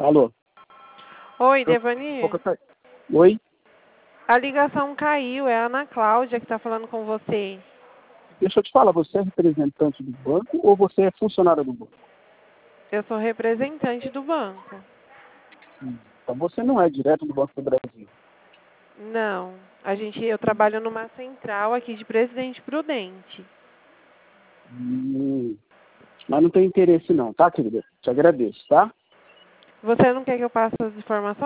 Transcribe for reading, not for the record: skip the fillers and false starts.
Alô? Oi, Devani. Oi? A ligação caiu, é a Ana Cláudia que está falando com você. Deixa eu te falar, você é representante do banco ou você é funcionário do banco? Eu sou representante do banco. Então você não é direto do Banco do Brasil. Não, eu trabalho numa central aqui de Presidente Prudente. Mas não tem interesse não, tá, querida? Te agradeço, tá? Você não quer que eu passe as informações?